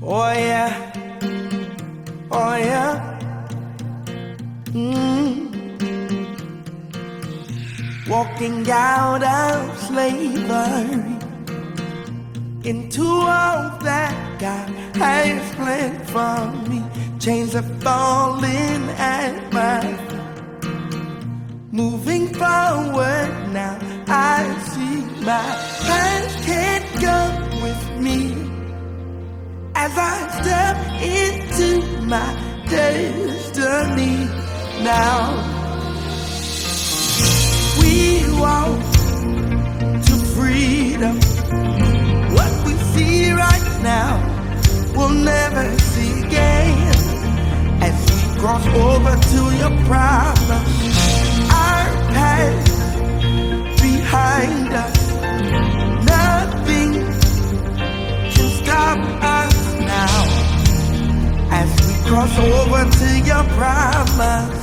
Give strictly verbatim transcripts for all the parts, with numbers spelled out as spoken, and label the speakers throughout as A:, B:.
A: Oh yeah, oh yeah. Mm. Walking out of slavery into all that God has planned for me. Chains are falling at my feet. Moving forward now, I see my past can't go with me as I step into my destiny now. We walk to freedom. What we see right now, we'll never see again. As we cross over to your promise, our past behind us, nothing can stop us now. As we cross over to your promise.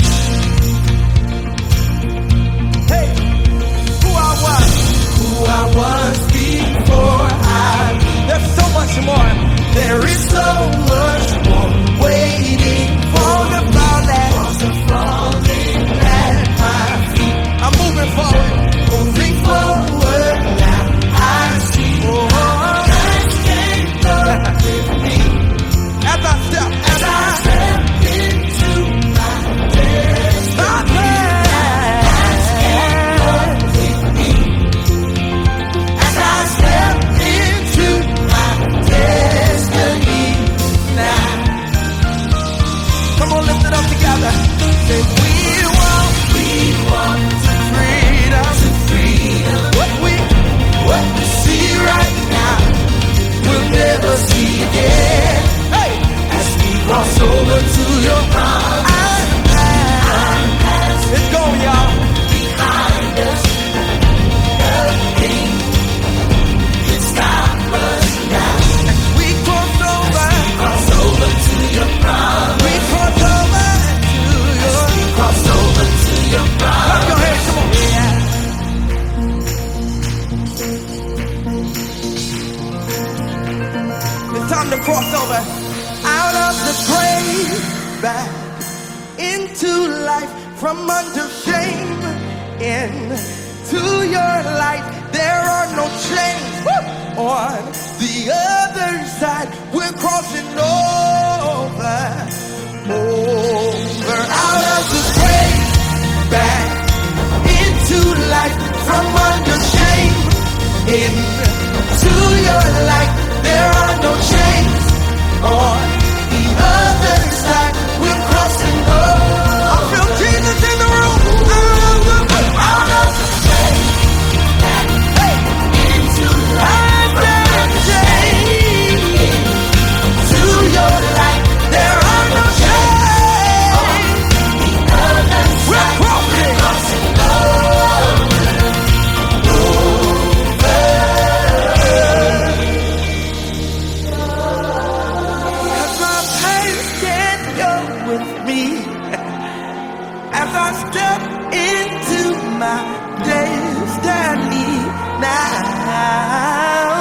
A: Hey, who I was, who I was before I. There's so much more. There is so much more waiting for the falling, for the falling at my feet. I'm moving forward, moving forward now. I see more that can't go with me as I step, as I step into my destiny. Say we want, we want to freedom, to freedom. What we, what we see right now, we'll never see again. Hey, as we cross over to your promise, our past, let's go, y'all. Behind us, nothing can stop us now. As we cross over, as we cross over to your promise, we cross over. Cross over to your bride. Clap your hands, come on. Yeah. It's time to cross over out of the grave, back into life, from under shame into your light. There are no chains. Woo! On the other side, we're crossing over. Over out of the grave, back into life, from under shame into your light. There are no chains on the other side. We're crossing over. I feel Jesus in the room. Out of the grave, out of the grave, back hey. Into life, from under shame into your light. There are no chains. We're crossing, crossing over, over. As my past can't go with me, as I step into my destiny now.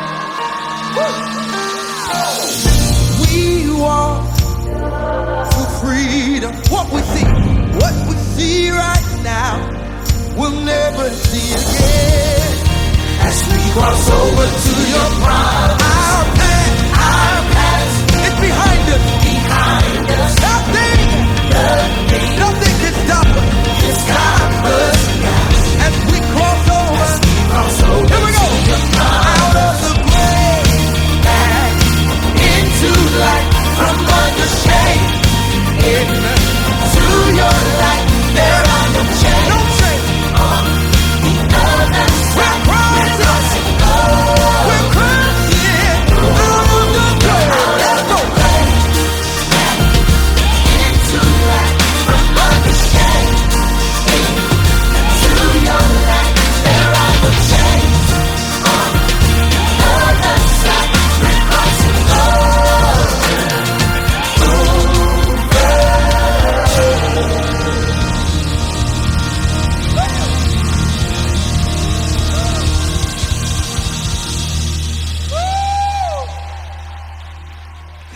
A: We walk to freedom. What we see, what we see right now, we'll never see again. As we cross over to your promise, our past, our past, it's behind us, behind us. Nothing, nothing, nothing can stop us, can stop us now. As we cross over, as we cross over, here we go, out of the grave, back into light, from under shame. Into your light, there are no chains. No chains. On the other side, we're crossing over. We're crossing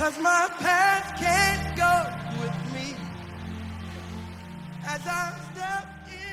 A: 'cause my past can't go with me as I step in.